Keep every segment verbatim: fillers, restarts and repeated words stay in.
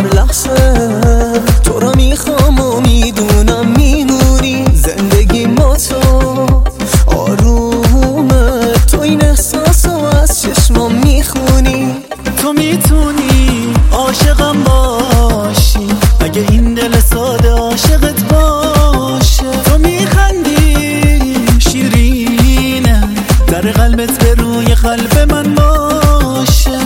لحظه تو رو میخوام و میدونم میمونی. زندگی ما تو آرومه، تو این احساس رو از چشمام میخونی. تو میتونی عاشقم باشی اگه این دل ساده عاشقت باشه. تو میخندی شیرینه، در قلبت به روی قلب من باشه.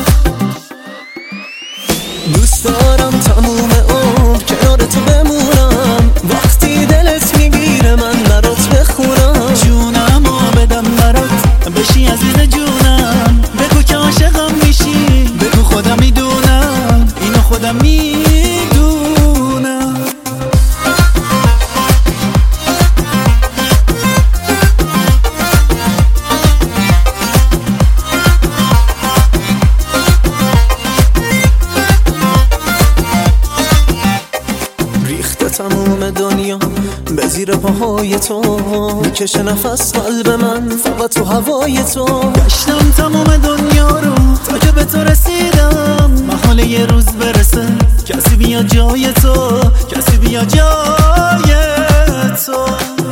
دوست دارم تموم عمر کنار تو بمونم، وقتی دلت میگیره من برات بخونم. جونمو بدم برات بشی عزیز جونم، بگو که عاشقم میشی، بگو خودم میدونم، اینو خودم میدونم. تموم دنیا به زیر پاهای تو، میکشه نفس قلب من فقط تو هوای تو. گشتم تموم دنیا رو تا که به تو رسیدم، محاله یه روز برسه کسی بیا جای تو، کسی بیا جای تو.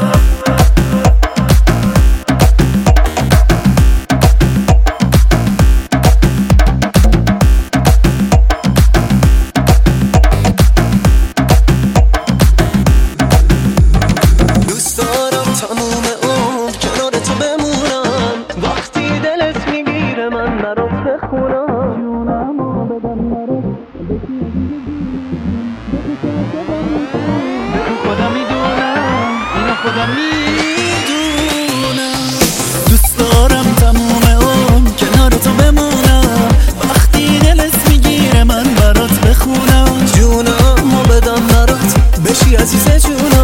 تموم عمر کنار تو بمونم، وقتی دلت میگیره من برات بخونم. جونمو بدم برات بگو خودم میدونم، اینو خودم میدونم. دوست دارم تموم عمر کنار تو بمونم، وقتی دلت میگیره من برات بخونم. جونمو بدم برات بشی عزیز جونم.